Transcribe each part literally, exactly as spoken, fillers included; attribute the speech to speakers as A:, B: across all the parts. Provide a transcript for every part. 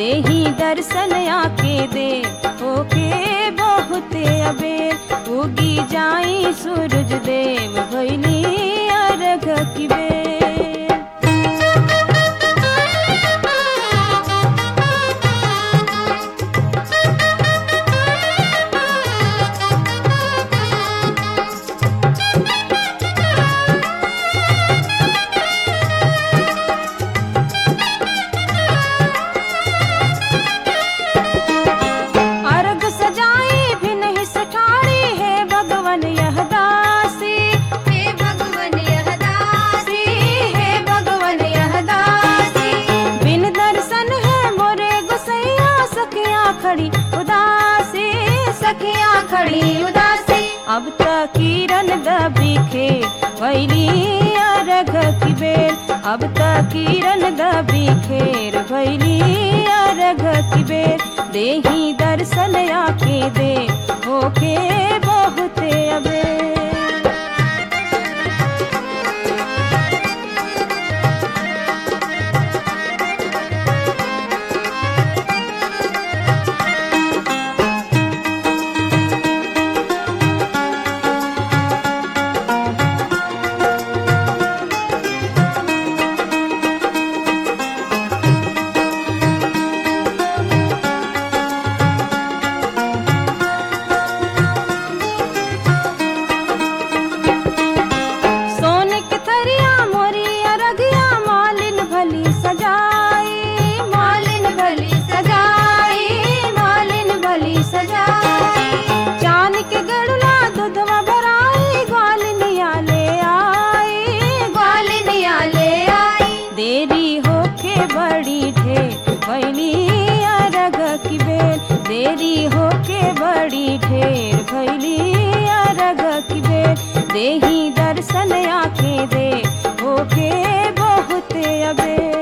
A: देही दर्शन आके दे होके बहुते अबेर उगी जाई सूरज देव भैली अर्घ की बेर। अब तक किरण दबिखे भैली अर्घ की बेर, अब तक किरण दबिखेर भैली अर्घ की बेर। देही दर्शन आके दे होके बहुते अबेर। देरी होके बड़ी ढेर भैली अर्घ की बेर। देही दर्शन आके दे होके बहुते अबेर।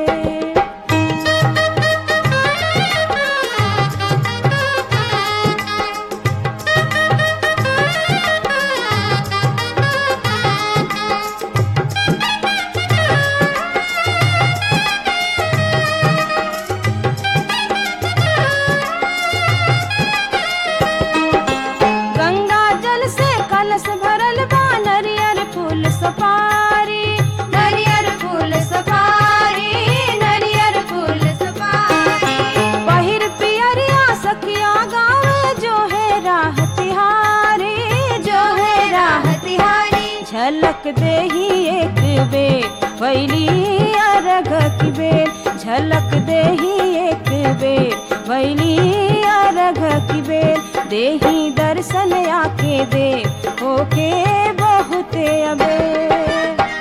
A: झलक देही एक बेर भैली अर्घ की बेर, झलक देही एक बेर भैली अर्घ की बेर। देही दर्शन आके दे होके बहुते अबेर।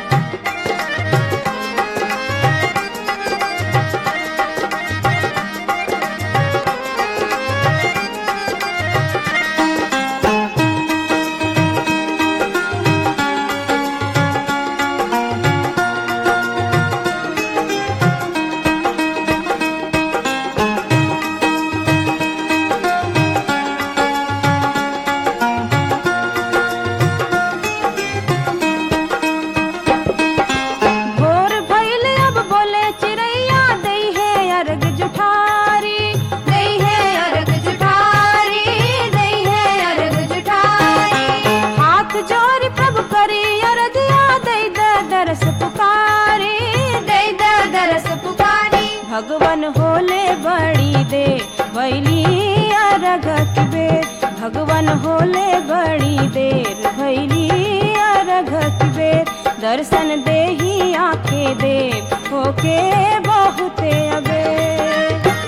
A: भगवान होले बड़ी दे भैली अर्घ की बेर, भगवान होले बड़ी देर भैली अर्घ की बेर। दर्शन देही आके दे होके बहुते अबेर।